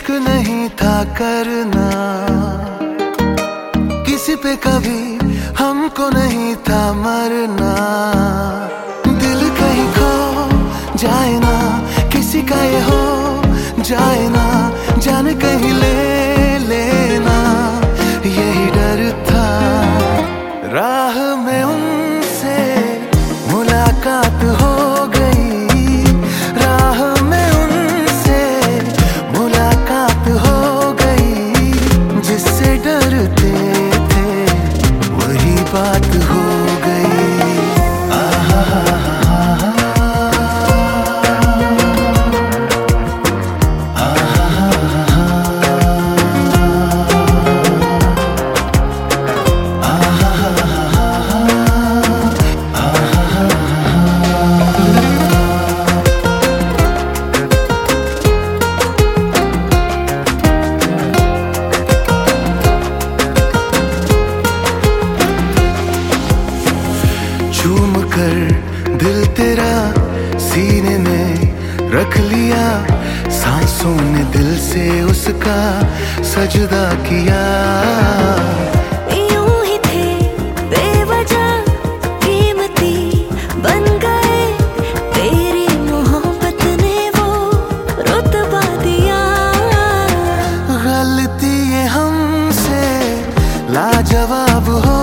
इश्क नहीं था करना, किसी पे कभी हमको नहीं था मरना। दिल कहीं खो जाए ना, किसी का ये हो जाए ना, जान कहीं ले लेना, यही डर था। राह में उनसे मुलाकात हो गई, राह में उनसे मुलाकात हो गई। जिससे डरते थे वही बात हो गई। चूम कर दिल तेरा सीने में रख लिया, सांसों ने दिल से उसका सजदा किया। यूं ही थे बेवजह कीमती बन गए, तेरी मोहब्बत ने वो रुतबा दिया। गलती ये हमसे लाजवाब हो